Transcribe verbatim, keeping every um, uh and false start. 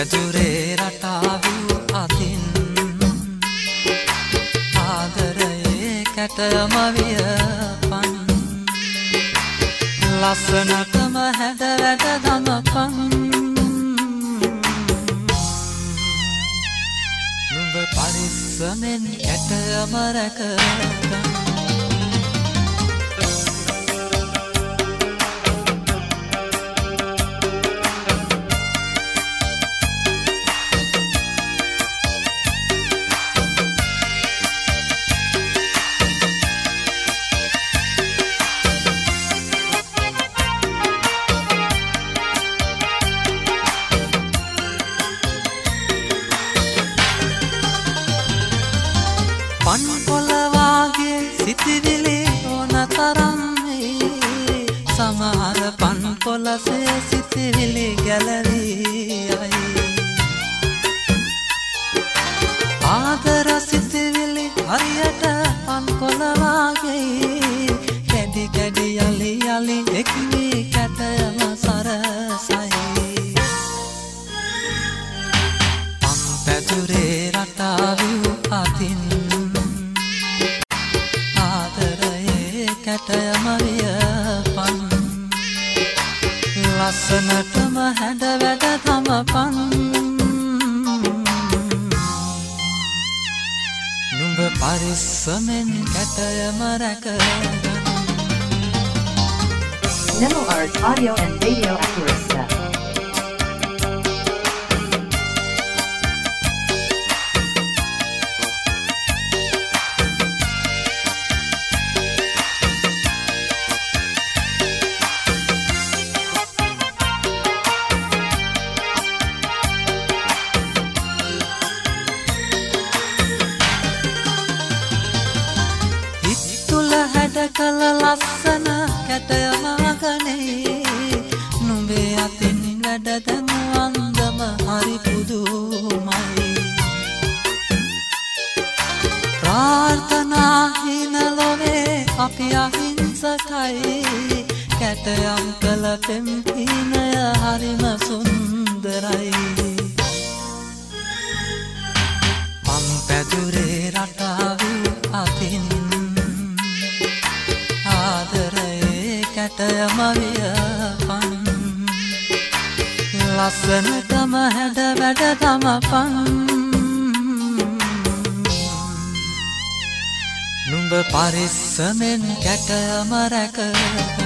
පැදුරේ රටාවූ අතින් ආදරයේ කැටයම වියපන් ලස්සනටම හැඩ වැඩ දමපන් නුඹ පරිස්සමෙන් කැටයම රැකගන්න පන් පොළ වාගේ සිතිවිලි ඕන තරම් සමහර පන් පොළසේ සිතිවිලි ගැලවියයි ආදර සිතිවිලි හරියට පන් පොළ වාගේ කැඩි කැඩි යලි යලි එක්වි කැටයම සරසයි පන් පැදුරේ රටාවූ අතින් කැටයම වියපන් ලස්සනටම හැඩ වැඩ දමපන් නුඹ පරිස්සමෙන් කැටයම රැකගන්න Nemo Art Audio and Video Acurista. කල ලස්සන කැටයම වගනේ නුඹේ අතින් වැඩ දැන් අන්දම හරි පුදුමයි ප්‍රාර්ථනා හින ලොවේ අපි අහිංසකයි කැටයම් කළ පෙම් හිනය හරිම සුන්දරයි පම් පැදුරේ රටාවූ අතින් ආදරයේ කැටයම වියපන් ලස්සනටම හැඩ වැඩ දමපන් නුඹ පරිස්සමෙන් කැටයම රැකගන්න